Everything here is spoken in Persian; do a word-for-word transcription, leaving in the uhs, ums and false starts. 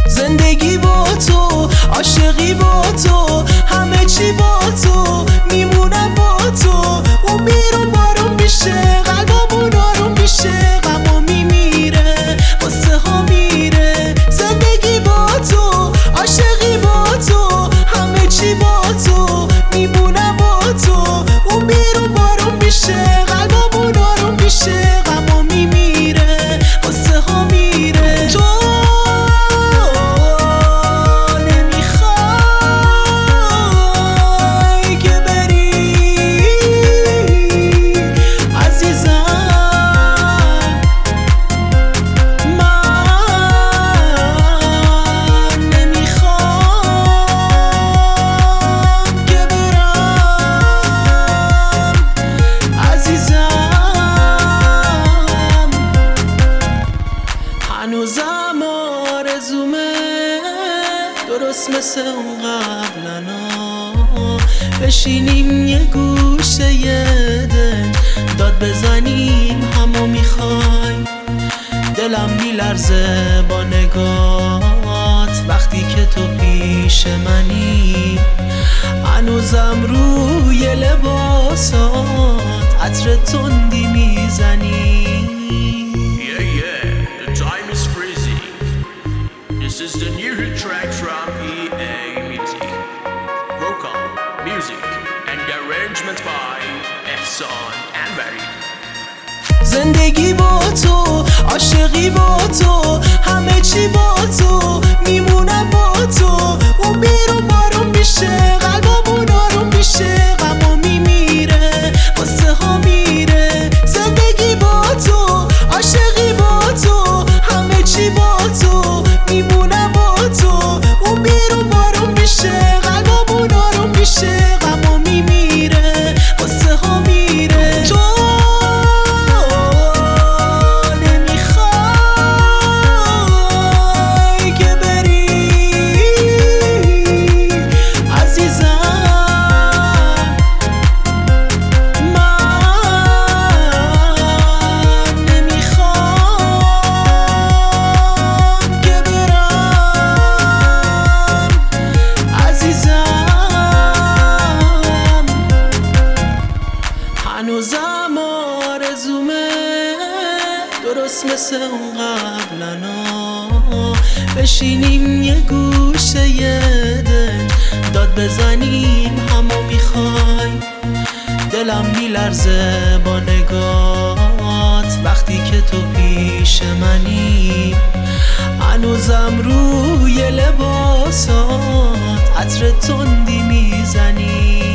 زندگی با تو، عاشقی با تو، همه چی با تو، میمونم با تو. اون بیرون بارون میشه، قلبمون آروم میشه، غمو میمیره، قصه ها میره. زندگی با تو، عاشقی با تو، همه چی با تو، میمونم با تو. اون بیرون بارون میشه، قلبمون آروم میشه، غمو میمیره، قصه ها میره. تو هنوزم آرزومه درست مثل اون قبلنا، بشینیم یه گوشه یه دنج داد بزنیم، همو میخوایم. دلم میلرزه با نگات وقتی که تو پیش منی. هنوزم روی لباسات عطر تندی میزنی. This is the new hit track from E A Music. Vocal, music, and arrangement by Ehsan Anvari. زندگی با تو، عاشقی با تو، همه چی با تو، میمونم با تو. اون بیرون بارون میشه، قلبمون آروم میشه، غمو میمیره، قصه ها میره. زندگی با تو، عاشقی با تو، همه چی با تو، میمونم با تو. اون بیرون بارون میشه، قلبمون آروم میشه، غمو میمیره، قصه ها میره. تو نمیخوای که بری عزیزم، من نمیخوام که برم عزیزم. هنوزم آرزومه درست مثل اون قبلنا، بشینیم یه گوشه یه دنج داد بزنیم، همو میخوایم. دلم میلرزه با نگات وقتی که تو پیش منی. هنوزم روی لباسات عطر تندی میزنی.